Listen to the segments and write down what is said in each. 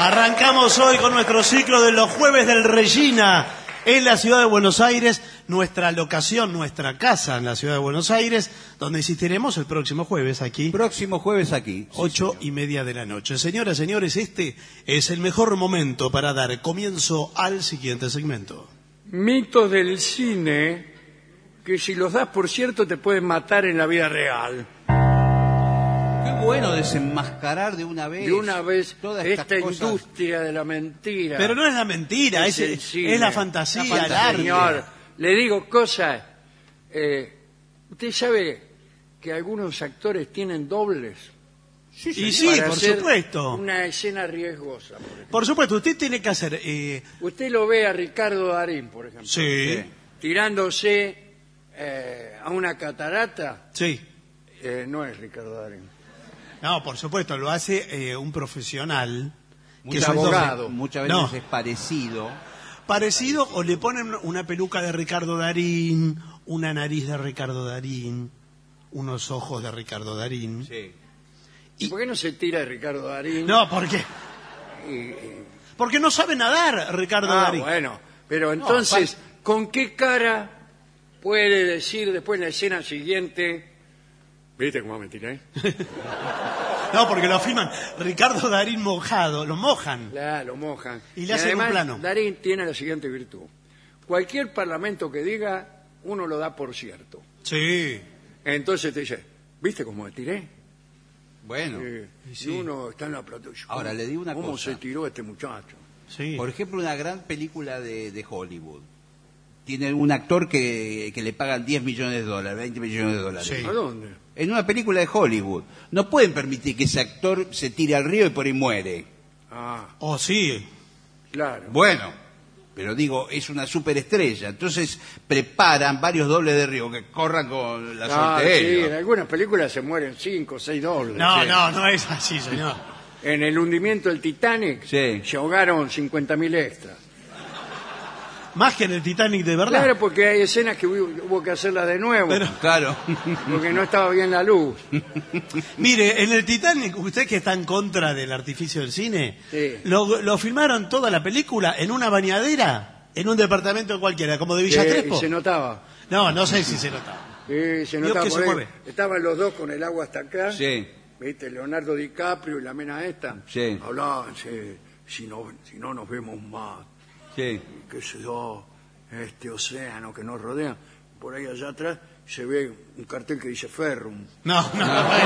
Arrancamos hoy con nuestro ciclo de los jueves del Regina en la ciudad de Buenos Aires, nuestra locación, nuestra casa en la ciudad de Buenos Aires, donde insistiremos el próximo jueves aquí. Próximo jueves aquí. 8:30 de la noche. Señoras, señores, este es el mejor momento para dar comienzo al siguiente segmento. Mitos del cine que si los das por cierto te pueden matar en la vida real. Qué bueno desenmascarar de una vez toda esta industria de la mentira. Pero no es la mentira, Es el cine. es la fantasía, La el fantasía. arte. Señor, le digo cosas. ¿Usted sabe que algunos actores tienen dobles? Y sí, Para por hacer supuesto. Una escena riesgosa, por ejemplo. Por supuesto, usted tiene que hacer... Usted lo ve a Ricardo Darín, por ejemplo. sí, Tirándose a una catarata. sí. No es Ricardo Darín. No, por supuesto, lo hace un profesional. Muchas son abogado. Muchas veces No. es parecido. Parecido, o le ponen una peluca de Ricardo Darín, una nariz de Ricardo Darín, unos ojos de Ricardo Darín. Sí. ¿Y por qué no se tira de Ricardo Darín? No, ¿por qué? Porque no sabe nadar Ricardo Darín. Bueno, pero entonces, ¿con qué cara puede decir después en la escena siguiente? ¿Viste cómo me tiré? No, porque lo filman Ricardo Darín mojado, lo mojan. Claro, lo mojan. Y le hacen además, un plano. Darín tiene la siguiente virtud. Cualquier parlamento que diga, uno lo da por cierto. Sí. Entonces te dice, ¿viste cómo me tiré? Bueno, Y uno está en la plata. Ahora, le digo una ¿Cómo cosa. se tiró este muchacho? Sí. por ejemplo, una gran película de Hollywood. Tiene un actor que le pagan 10 millones de dólares, 20 millones de dólares. Sí. ¿A dónde? En una película de Hollywood. No pueden permitir que ese actor se tire al río y por ahí muere. Ah, Oh, sí. claro. Bueno, pero digo, es una superestrella. Entonces preparan varios dobles de río que corran con la suerte de Sí, ellos. en algunas películas se mueren 5 o 6 dobles. No, Sí. no es así, señor. En el hundimiento del Titanic Sí. se ahogaron 50.000 extras. Más que en el Titanic de verdad. Claro, porque hay escenas que hubo que hacerlas de nuevo, Pero- Claro. porque no estaba bien la luz. Mire, en el Titanic, usted que está en contra del artificio del cine, Sí. lo filmaron toda la película en una bañadera, en un departamento cualquiera, como de Y Villa Crespo. se notaba. No, no sé si se notaba. Sí, se Vio notaba. que se por ahí. mueve. Estaban los dos con el agua hasta acá. Sí. ¿Viste? Leonardo DiCaprio y la mena esta. Sí. Hablaban, sí, si no nos vemos más. Sí. Qué sé yo, este océano que nos rodea. Por ahí allá atrás se ve un cartel que dice Ferrum. No, bueno.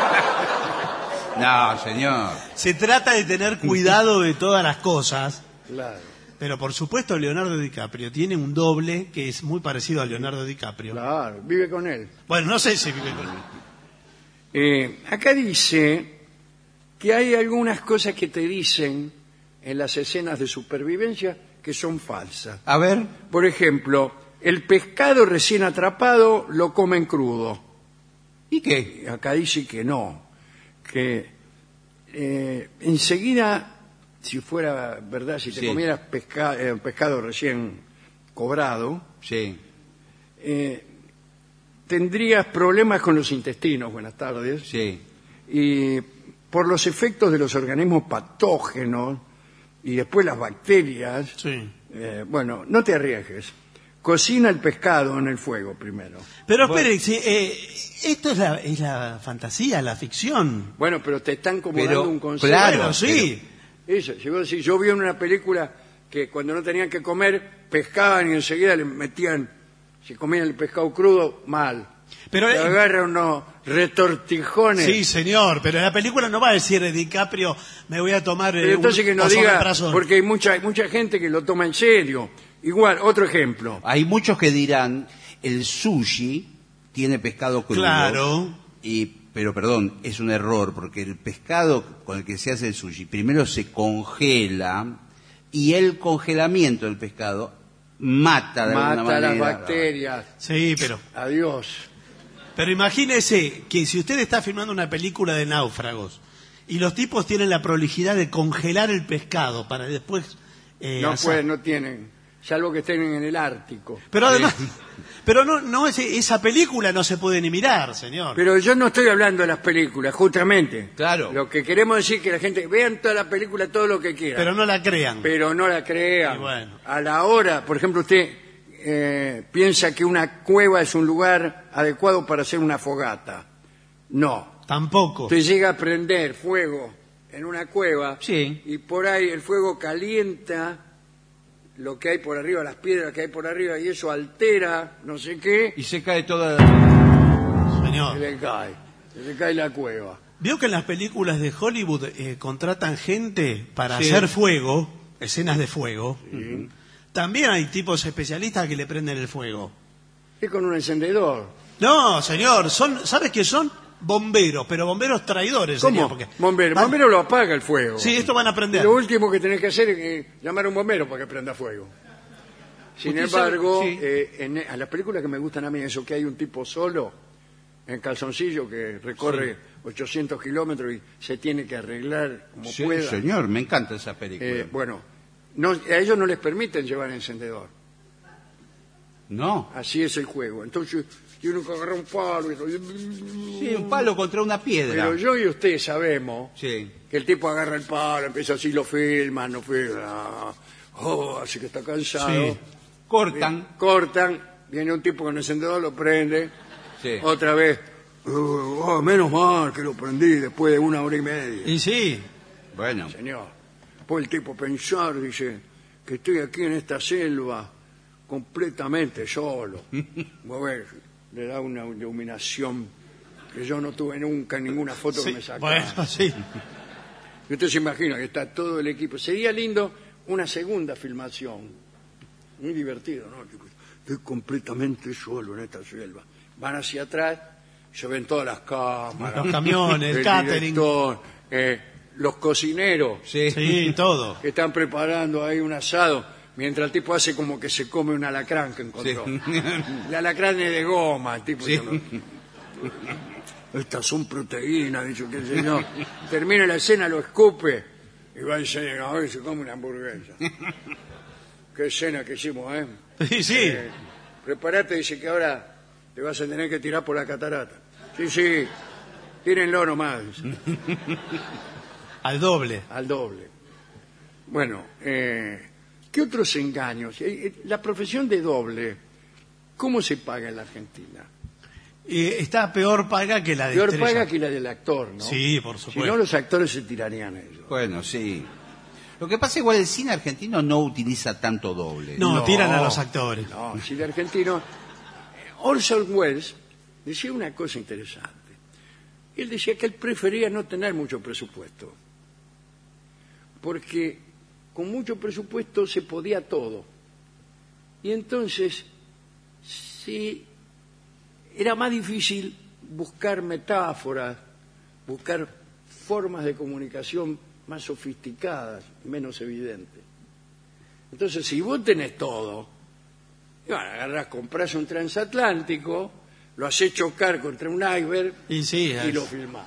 No, señor. Se trata de tener cuidado de todas las cosas, Claro, pero por supuesto Leonardo DiCaprio tiene un doble que es muy parecido a Leonardo DiCaprio. claro, vive con él. Bueno, no sé si vive con él. Acá dice que hay algunas cosas que te dicen en las escenas de supervivencia que son falsas. A ver. Por ejemplo, el pescado recién atrapado lo comen crudo. ¿Y qué? Acá dice que no, que enseguida, si fuera verdad, si te Sí. comieras pescado recién cobrado, Sí. tendrías problemas con los intestinos, buenas tardes, Sí. y por los efectos de los organismos patógenos y después las bacterias, Sí. bueno, no te arriesgues. Cocina el pescado en el fuego primero. Pero espere, esto es la fantasía, la ficción. Bueno, pero te están como Pero, dando un consejo. claro, Bueno, sí. Eso, si vos decís, yo vi en una película que cuando no tenían que comer, pescaban y enseguida le metían, si comían el pescado crudo, mal. Pero Te agarran unos retortijones. sí, señor, pero en la película no va a decir DiCaprio, me voy a tomar Pero entonces que no un diga, omeprazol. porque hay mucha gente que lo toma en serio. Igual, otro ejemplo. Hay muchos que dirán, el sushi tiene pescado crudo. Claro. Pero perdón, es un error, porque el pescado con el que se hace el sushi primero se congela y el congelamiento del pescado mata de alguna Mata manera. las bacterias. Sí, pero Adiós. imagínese que si usted está filmando una película de náufragos y los tipos tienen la prolijidad de congelar el pescado para después No asar. no tienen salvo que estén en el Ártico. Pero además, pero no esa película no se puede ni mirar, señor. Pero yo no estoy hablando de las películas, justamente. Claro. Lo que queremos decir es que la gente vean toda la película, todo lo que quiera. Pero no la crean. Pero no la crean. Y bueno. A la hora, por ejemplo, usted piensa que una cueva es un lugar adecuado para hacer una fogata. No. Tampoco. Usted llega a prender fuego en una cueva Sí. y por ahí el fuego calienta lo que hay por arriba, las piedras que hay por arriba, y eso altera no sé qué, Y se cae toda... y Señor. se cae la cueva. ¿Vio que en las películas de Hollywood contratan gente para Sí. hacer fuego, escenas de fuego? También hay tipos especialistas que le prenden el fuego. Es con un encendedor. No, señor, ¿sabes qué son? Bomberos, pero bomberos traidores. ¿Cómo? sería, porque Bombero. van- Bombero lo apaga el fuego. Sí, esto van a Y prender. lo último que tenés que hacer es llamar a un bombero para que prenda fuego. Sin Usted embargo, sabe- sí. a las películas que me gustan a mí, eso que hay un tipo solo, en calzoncillo, que recorre 800 kilómetros y se tiene que arreglar como Sí, pueda. señor, me encanta esa película. Bueno, a ellos no les permiten llevar encendedor. No. Así es el juego. Entonces, tienen que agarrar un palo. Sí, un palo contra una piedra. Pero yo y usted sabemos Sí. que el tipo agarra el palo, empieza así, lo filman, no filma. Oh, así que está cansado. Sí. Cortan. Cortan, viene un tipo con encendedor, lo prende. Sí. Otra vez. Menos mal que lo prendí después de 1 hora y media. Y sí, Bueno. Señor. Puede el tipo pensar, dice, que estoy aquí en esta selva completamente solo. Bueno, le da una iluminación que yo no tuve nunca en ninguna foto sí, que me sacaron. bueno, sí. Y usted se imagina que está todo el equipo. Sería lindo una segunda filmación. Muy divertido, ¿no? Estoy completamente solo en esta selva. Van hacia atrás, se ven todas las cámaras. Los camiones, el catering. director, los cocineros Sí. Sí, todo. que están preparando ahí un asado, mientras el tipo hace como que se come un alacrán que encontró. Sí. El alacrán es de goma, el tipo. Sí. Estas son proteínas, dice qué sé yo. Termina la escena, lo escupe y va y se come una hamburguesa. Qué escena que hicimos, ¿eh? Sí, sí. Preparate, dice que ahora te vas a tener que tirar por la catarata. Sí, sí, tírenlo nomás, dice, Al doble. al doble. Bueno, ¿qué otros engaños? La profesión de doble, ¿cómo se paga en la Argentina? Está peor paga que la de Peor estrella. paga que la del actor, ¿no? Sí, por Si supuesto. no, los actores se tirarían ellos. Bueno, sí. Lo que pasa igual el cine argentino no utiliza tanto doble. No, tiran a los actores. No, si el argentino... Orson Welles decía una cosa interesante. Él decía que él prefería no tener mucho presupuesto, porque con mucho presupuesto se podía todo. Y entonces, sí, era más difícil buscar metáforas, buscar formas de comunicación más sofisticadas, menos evidentes. Entonces, si vos tenés todo, y bueno, agarrás, comprás un transatlántico, lo hacés chocar contra un iceberg Y sí, y lo filmás.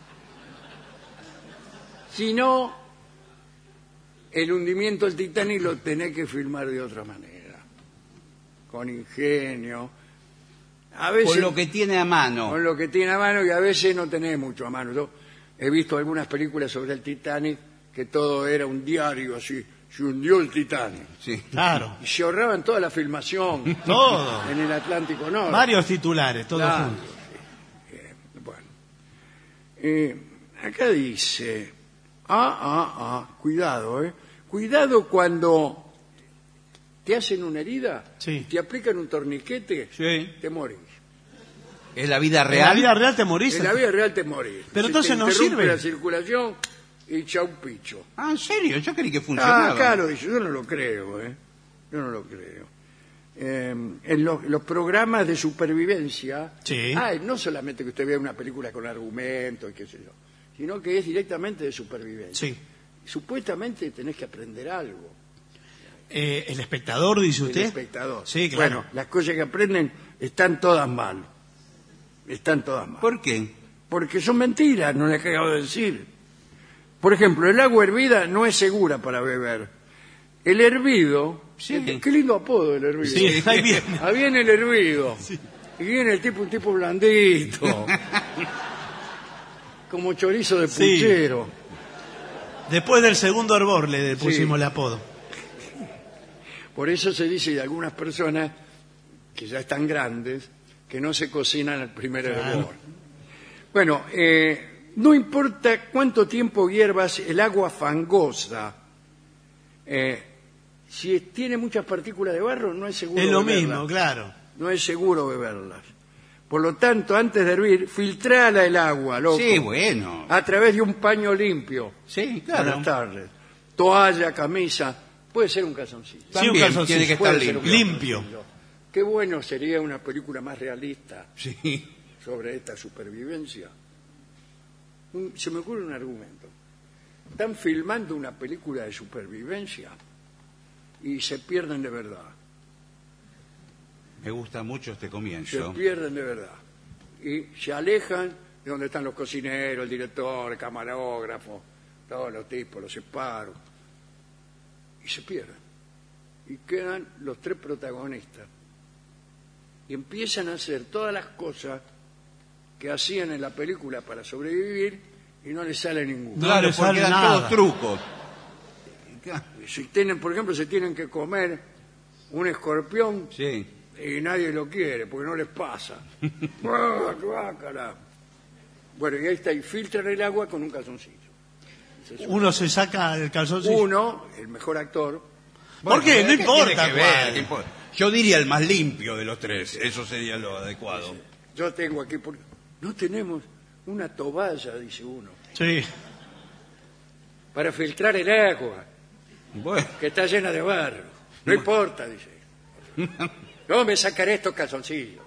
Si no, el hundimiento del Titanic lo tenés que filmar de otra manera, con ingenio. A veces, Con lo que tiene a mano. con lo que tiene a mano, y a veces no tenés mucho a mano. Yo he visto algunas películas sobre el Titanic que todo era un diario así, se hundió el Titanic. Sí. claro. Y se ahorraban toda la filmación Todo. en el Atlántico Norte. Varios titulares, todos Claro. juntos. Bueno. Acá dice, cuidado, cuidado cuando te hacen una herida, Sí. te aplican un torniquete, Sí. te morís. ¿Es la vida En la real? vida real te morís. En la vida real te morís. Pero Se entonces te no interrumpe sirve. la circulación y chau picho. Ah, ¿en serio? Yo creí que funcionaba. Claro, dice, yo no lo creo, Yo no lo creo. En los programas de supervivencia, Sí. hay no solamente que usted vea una película con argumentos y qué sé yo, sino que es directamente de supervivencia. Sí. Supuestamente tenés que aprender algo, El espectador, dice el usted. espectador. Sí, claro. Bueno, las cosas que aprenden están todas mal. Están todas mal. ¿Por qué? Porque son mentiras, no les acabo de decir. Por ejemplo, el agua hervida no es segura para beber. El hervido Sí. Qué lindo apodo el hervido. Sí, ahí viene. Ahí viene el hervido. Y viene el tipo, un tipo blandito. Como chorizo de Sí. puchero. Después del segundo hervor le pusimos el apodo. Por eso se dice de algunas personas que ya están grandes que no se cocinan al primer hervor. Bueno, no importa cuánto tiempo hiervas el agua fangosa, si tiene muchas partículas de barro no es seguro Es lo beberla. mismo, claro. No es seguro beberlas. Por lo tanto, antes de hervir, filtrala el agua, loco, Sí, bueno. a través de un paño limpio. Sí, claro. Buenas tardes. Toalla, camisa, puede ser un calzoncillo. Sí, un También calzoncillo. tiene que estar Puede ser un limpio. Limpio. Qué bueno sería una película más realista Sí. sobre esta supervivencia. Se me ocurre un argumento. Están filmando una película de supervivencia y se pierden de verdad. Me gusta mucho este Se comienzo. pierden de verdad. Y se alejan de donde están los cocineros, el director, el camarógrafo, todos los tipos, los separos. Y se pierden. Y quedan los tres protagonistas. Y empiezan a hacer todas las cosas que hacían en la película para sobrevivir y no les sale ninguno. No Claro, le porque sale eran nada. todos trucos. Si tienen, por ejemplo, se tienen que comer un escorpión Sí. y nadie lo quiere porque no les pasa. ¡Ah, guácala! Bueno, y ahí está, y filtran el agua con un calzoncillo. Uno se saca el calzoncillo. Uno, el mejor actor, ¿Por qué? No ¿qué importa tiene que ver? cuál. ¿Qué importa? Yo diría el más limpio de los tres. Eso sería lo adecuado. yo tengo aquí, no tenemos una toalla, dice uno, Sí. para filtrar el agua, Bueno. que está llena de barro. No importa, dice. No me sacaré estos calzoncillos.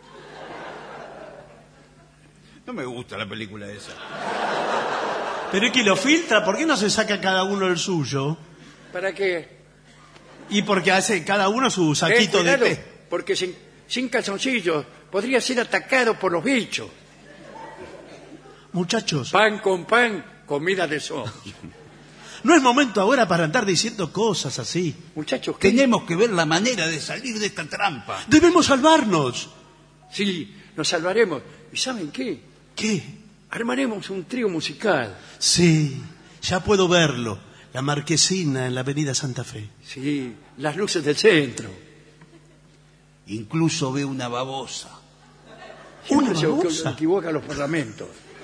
No me gusta la película esa. Pero es que lo filtra, ¿por qué no se saca cada uno el suyo? ¿Para qué? Y porque hace cada uno su saquito de Cuidado, té. porque sin calzoncillos podría ser atacado por los bichos. Muchachos, Pan con pan, comida de sol. no es momento ahora para andar diciendo cosas así. Muchachos, ¿qué? Tenemos que ver la manera de salir de esta trampa. Debemos salvarnos. Sí, nos salvaremos. ¿Y saben qué? ¿Qué? Armaremos un trío musical. Sí, ya puedo verlo. La marquesina en la avenida Santa Fe. Sí, las luces del centro. Incluso ve una babosa. Siempre ¿Una se babosa? equivocan los parlamentos.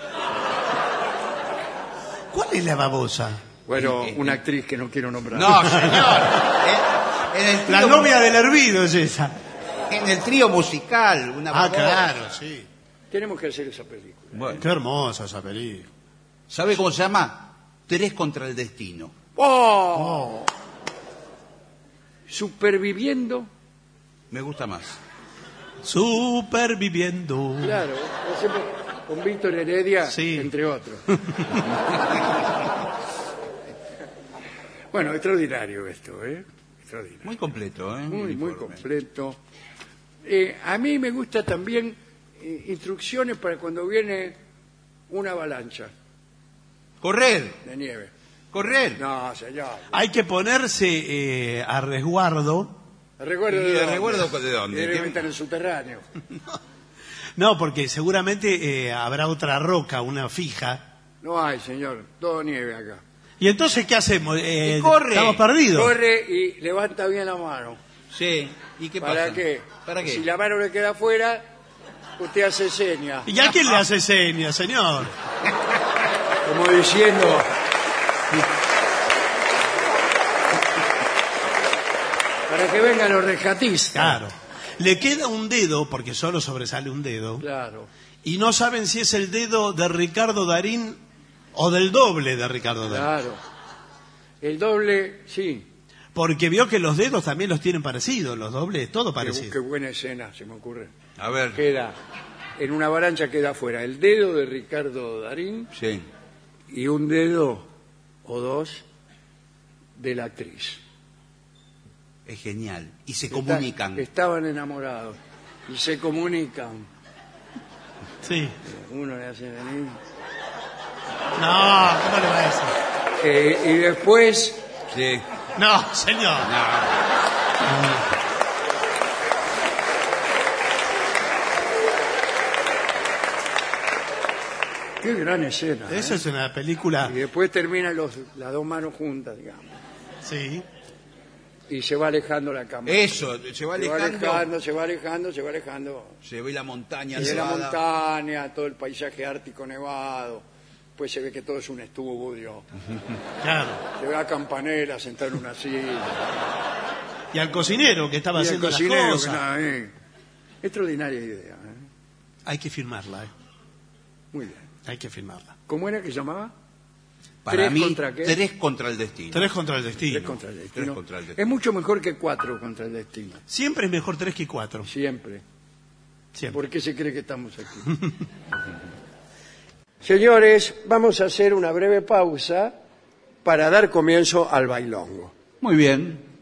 ¿Cuál es la babosa? Bueno, una actriz que no quiero nombrar. No, señor. En el La trío- novia del hervido es esa. En el trío musical. Una Ah, babosa. claro, sí. Tenemos que hacer esa película. Bueno, Qué hermosa esa película. ¿sabe cómo se llama? 3 contra el destino. ¡Oh! Superviviendo. Me gusta más. Superviviendo. Claro, hacemos con Víctor Heredia, Sí. entre otros. Bueno, extraordinario esto, ¿eh? Extraordinario. Muy completo, ¿eh? Muy, El muy informe. completo. A mí me gusta también instrucciones para cuando viene una avalancha Correr, de nieve. correr. No, señor. Hay que ponerse a resguardo. Recuerdo ¿Y de el dónde. recuerdo de dónde? Debe ¿Qué? estar en el subterráneo. No, porque seguramente habrá otra roca, una fija. No hay, señor. Todo nieve acá. ¿Y entonces qué hacemos? Y corre. Estamos perdidos. Corre y levanta bien la mano. Sí. ¿Y qué pasa? ¿Para qué? ¿Para qué? Si la mano le queda afuera, usted hace seña. ¿Y a quién le hace señas, señor? Como diciendo... Para que vengan los rescatistas. Claro. Le queda un dedo, porque solo sobresale un dedo, Claro. y no saben si es el dedo de Ricardo Darín o del doble de Ricardo Darín. Claro. El doble, sí. Porque vio que los dedos también los tienen parecidos, los dobles, todo Qué parecido. buena escena, se me ocurre. A ver. Queda, en una avalancha queda afuera el dedo de Ricardo Darín Sí. y un dedo o dos de la actriz. Es genial. Y se comunican. Estaban enamorados y se comunican. Sí. Uno le hace venir. No, ¿cómo le va a decir? Y después Sí. No, señor. No. Qué gran escena. Esa es una película. Y después terminan las dos manos juntas, digamos. Sí. Y se va alejando la cámara. Eso, se va alejando. Se va alejando. Se ve la montaña. Se ve la nevada. montaña, todo el paisaje ártico nevado. Pues se ve que todo es un estudio. Claro. Se ve a Campanella sentado en una silla. Y al cocinero que estaba Y el haciendo las cocinero, cosas. que nada, extraordinaria idea. Hay que filmarla, Muy bien. Hay que filmarla. ¿Cómo era que se llamaba? Para ¿Tres mí, contra qué? 3 contra el destino. 3 contra el destino. Tres contra el destino. 3 contra el destino. Es mucho mejor que 4 contra el destino. Siempre es mejor 3 que 4. Siempre. Siempre. ¿Por qué se cree que estamos aquí? Señores, vamos a hacer una breve pausa para dar comienzo al bailongo. Muy bien.